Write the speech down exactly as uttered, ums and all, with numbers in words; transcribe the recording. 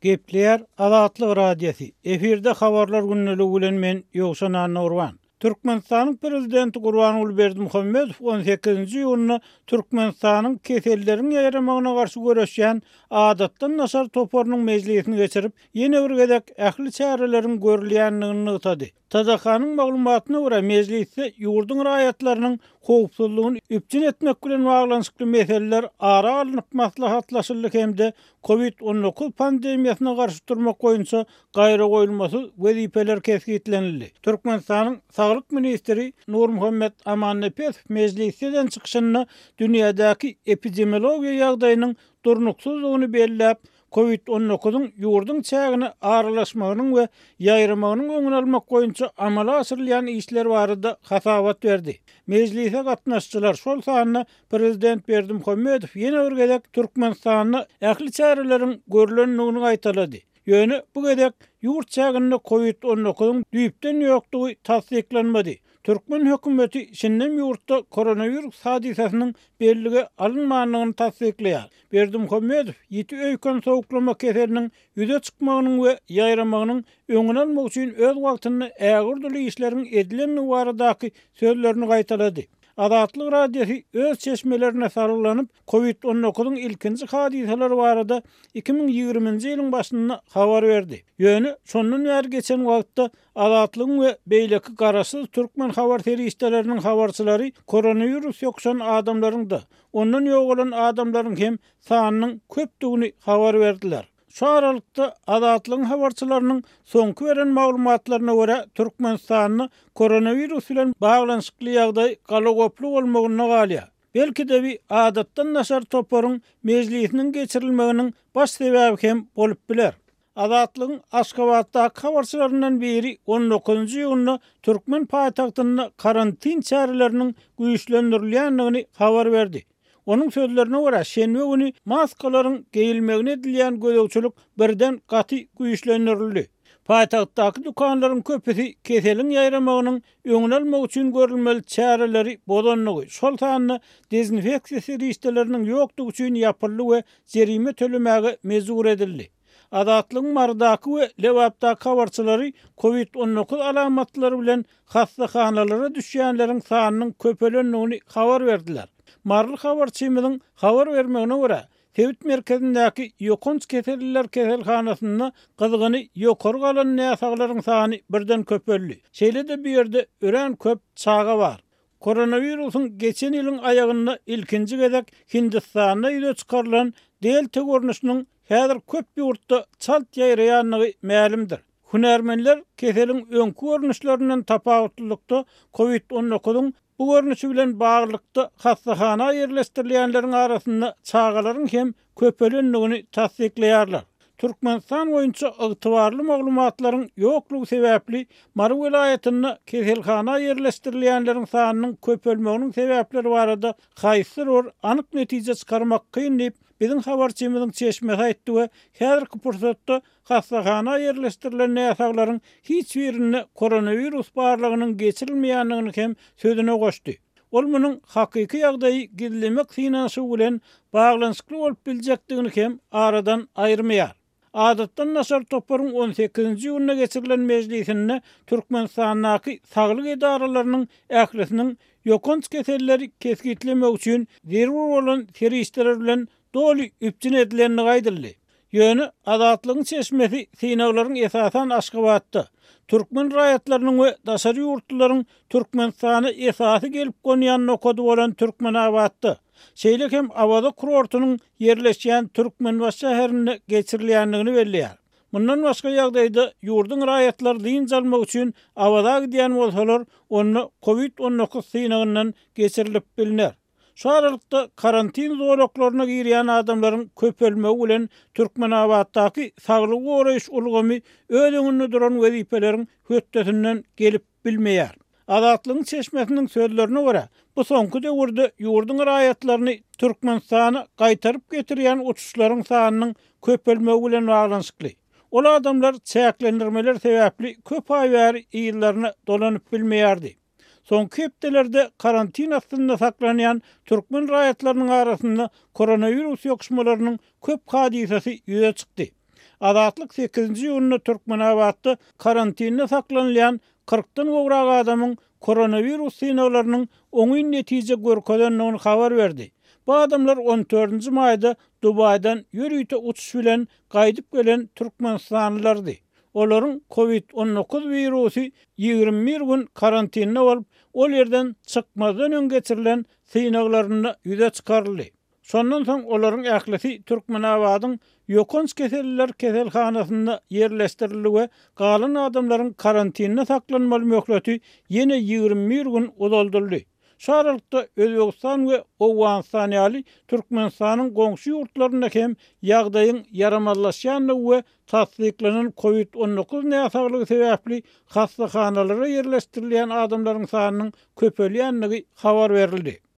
Gepleyer Azatlyk radiosi. Efirde habarlar günneligi bilen men Ýogşan Anurwan. Türkmenistanyň prezidenti Gurbanuly Berdimuhammedow on sekizinji ýylyny Türkmenistanyň keselleriniň ýaýramagyna garşy göreşýän adatdan nasar toporunyň mejlisini geçirip, ýene bir gezek ähli çäreleriň görülýändigini ýytady. Tadakanyň maglumatyna görä mejlisde ýurduň raýatlarynyň howpsuzlygyny üpçün etmek bilen baglanşykly meseleler ara alınıp maslahatlaşyldy hemde covid on dokuz pandemiýasyna garşy durmak boýunça gaýra goýulmasy wezipeler kesgitlenildi. Türkmenistanyň Saglyk ministri Nurmuhammed Amannepesow mejlisden çykyşyny dünýädäki epidemiologiýa ýagdaýynyň durnuksuzlygyny belläp, covid on dokuzyň ýurduň çägini aralaşmagynyň we ýaýramagynyň öňüni almak boýunça amala asyrylýan işler barada hasabat berdi. Mejlise gatnaşçylar şol sanyny prezident Berdimuhammedow ýene bir gezek Türkmenistanyň ähli çäreleriň görülenligini gaýtalady. Ýöne bu gezek ýurt çägini covid on dokuzyň düýpden ýokdugy tasdiklenmedi. Türkmen hökümeti şinnem ýurtda koronavirus hadisasynyň bellige alınmanlygyny tasdikleýär. Berdimuhammedow ýeti öýken sowuklama keseliniň ýüze çykmagynyň we ýaýramagynyň öňüni almak üçin öz wagtyny ägirli işleriň edilenligi baradaky sözlerini gaýtalady. Azatlyk radiosi öz çeşmelerine sarylanyp covid on dokuzyň ilkinji hadisalary barada iki ming ýygrüminji ýylyň başynda habar berdi. Ýöne şondan bäri geçen wagtda Azatlygyň we beýleki garaşsyz türkmen habar terişleriniň habarçylary koronavirus ýokşan adamlaryň da ondan ýok bolan adamlaryň hem sanynyň köpdigini habar berdiler. Şu aralykda Azatlygyň habarçylarynyň soňky beren maglumatlaryna görä Türkmenistanyň koronavirus bilen baglanşykly ýagdaý galagoply bolmagyna galýar. Belki de bir adatdan nasar toporuň mejlisiniň geçirilmeginiň baş sebäbi hem bolup biler. Azatlygyň Aşgabatdaky habarçylaryndan biri on dokuzunji ýylyny Türkmen paýtagtyna karantin çäreleriniň güýçlendirilýändigini habar berdi. Onun sözlerine göre şenbe günü maskalaryň geyilmegine edilýän gözegçilik birden gaty güýçlendirildi. Paýtagtdaky dukanlaryň köpüsi keseliň ýaýramagynyň öňüni almak üçin görülmeli çäreleri bodanlygy. Şol sanyny dezinfeksiýa serişdeleriniň ýokdugy üçin ýapyldy we jerime tölemäge mezur edildi. Azatlygyň Mardaky we Lewapdaky habarçylary covid on dokuz alamatlary bilen hastahanalara düşýänleriň sanynyň köpelenligini habar berdiler. Marly habarçymyzyň habar bermegine görä, Tewit merkezindäki ýokunç keselliler keselhanasyna gyzygyny ýokary galan näsaglaryň sany birden köpeldi. Şeýle de bu ýerde ören köp çaga bar. Koronavirusyň geçen ýylyň aýagyna ilkinji gezek Hindistanda ýüze çykarylan delta görnüşiniň häzir köp ýurtda çalt ýaýraýanlygy ma'lumdyr. Hunärmenler keseliň öňkü görnüşlerinden tapawutlykda covid on dokuzyň bu görnüşi bilen baglykda hastahana ýerleşdirilýänleriň arasynda çagalaryň hem köpelenligini tasdikleýärler. Türkmenistan boýunça ygtybarly maglumatlaryň ýoklugy sebäpli Mary welaýatyna keselhana ýerleşdirilýänleriň sanynyň köpelmeginiň sebäpleri barada haýsy bir anyk netije çykarmak kyn diýip biziň habarçymyzyň çeşmesi aýtdy we häzirki pursatda hastahana ýerleşdirilen näsaglaryň hiç birini koronavirus barlygynyň geçirilmeýändigini hem sözüne goşdy. Ol munyň hakyky ýagdaýy gizlemek finansy bilen baglanşykly bolup biljekdigini hem aradan aýyrmaýar. Adatdan nasar toporuň on sekizinji ýylyna geçirilen mejlisinde Türkmenistanyň saglyk edaralarynyň ählisiniň ýokunç keselleri kesgitlemek üçin zerur bolan serişdeler bilen doly üpçün edilenini gaýdyldy. Ýöne Azatlygyň çeşmesi synaglaryň esasan Aşgabatda Türkmen raýatlarynyň we daşary ýurtlaryň Türkmenistany esasy gelip gonýan nokady bolan Türkmenabatda şeýle hem awada kurortunyň ýerleşýän Türkmenbaş şäherine geçirilýändigini belläýär. Mundan başga ýagdaýda ýurduň raýatlary dyn almak üçin awada gidýän bolsalar, onu covid on dokuz synagyndan geçirilip bilinär. Şu aralykda karantin zolaklaryna girýän adamlaryň köpelmegi bilen Türkmenabatdaky saglyk goraýyş ulgamy öňünde duran wezipeleriň höttesinden gelip bilmeýär. Azatlygyň çeşmesiniň sözlerine görä, bu soňky döwürde ýurduň raýatlaryny Türkmenistana gaýtaryp getirýän uçuşlaryň sanynyň köpelmegi bilen baglanşykly. Ol adamlar çäklendirmeler sebäpli köp aýbary ýyllaryna dolanyp bilmeýärdi. Soňky hepdelerde karantin astynda saklanýan türkmen raýatlarynyň arasynda koronavirus ýokuşmalarynyň köp hadisasy ýüze çykdy. Azatlyk sekizinji ýylyny Türkmenabadda karantinde saklanýan kırkdan gowrak adamyň koronavirus synaglarynyň oňy netije görkezdenligini habar berdi. Bu adamlar on dördünji maýda Dubaydan ýürüýte uçuş bilen gaýdyp gelen Türkmenstanlylardy. Olaryň covid on dokuz wirusy ýygrimi bir gün karantinde bolup, ol ýerden çykmadan öň geçirilen synaglaryny ýüze çykaryldy. Sondan soň olaryň ählisi Türkmenabadyň ýokunç keseller keselhanasynda ýerleşdirildi we galan adamlaryň karantinde saklanmaly möhleti ýene ýygrimi bir gün uzaldyldy. Şaralykda Özbegistan we Owganistan ýaly Türkmenistanyň goňşy ýurtlarynda hem ýagdaýyň yaramazlaşýanlygy we tasdiklanan covid on dokuz näsaglygy sebäpli hastahanalara ýerleşdirilýän adamlaryň sanynyň köpelýänligi habar berildi.